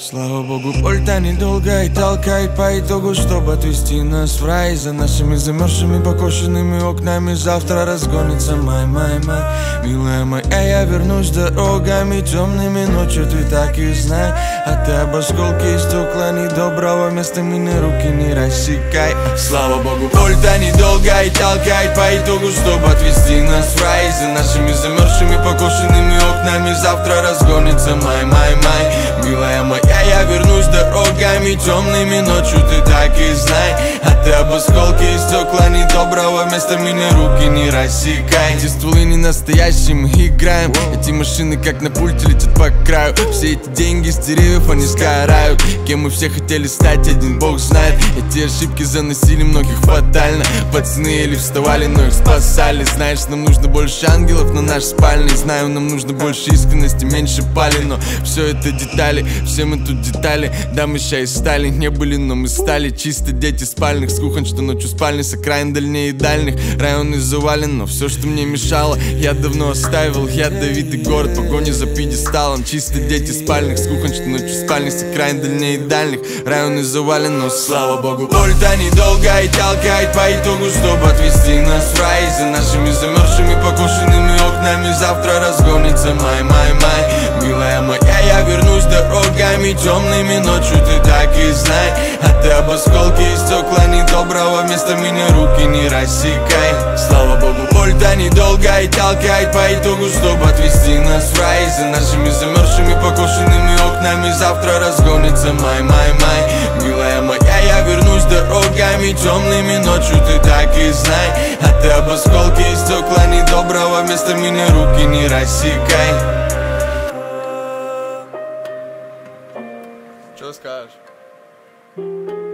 Слава богу, польта недолго и толкает по итогу, чтобы отвести нас в рай. За нашими замерзшими покошенными окнами завтра разгонится май. Милая моя, я вернусь дорогами темными ночью, ты так и знай. А ты об осколке и стекла недоброго места меня руки не рассекай. Слава богу, польта недолго и толкает по итогу, чтобы отвести нас в рай. За нашими замерзшими покошенными окнами завтра разгонится май. Милая моя, я вернусь дорогами темными ночью, ты так и знай. А ты об осколке и стекла недоброго места меня руки не рассекай. Эти стволы не настоящие, мы играем. Эти машины как на пульте летят по краю. Все эти деньги с деревьев они сгорают. Кем мы все хотели стать, один бог знает. Эти ошибки заносили многих фатально. Пацаны еле вставали, но их спасали. Знаешь, нам нужно больше ангелов на наш спальный. Знаю, нам нужно больше искренности, меньше пали. Но все это детали, все мы тут детали. Да, мы ща из стали не были, но мы стали чисто дети спальных. С кухонь, что ночью спальни, с окраин дальнее и дальних. Районы завален, но все, что мне мешало, я давно оставил. Ядовитый город, погони за пьедесталом. Чисто дети спальных, с кухонь, что ночью спальни, с окраин дальнее и дальних. Районы завален, но слава богу, польта недолго и толкает по итогу, чтобы отвести нас в рай. За нашими замерзшими покошенными окнами завтра разгонится май. Милая моя, я вернусь дорогами темными ночью, ты так и знай. А ты об осколке и стекла недоброго места меня руки не рассекай. Слава богу, польта недолго и толкает по итогу, чтобы отвести нас в рай. За нашими замерзшими покошенными окнами завтра разгонится май. Милая моя, я вернусь дорогами темными ночью, ты так и знай. А ты об осколке и стекла недоброго места меня руки не рассекай. Что скажешь?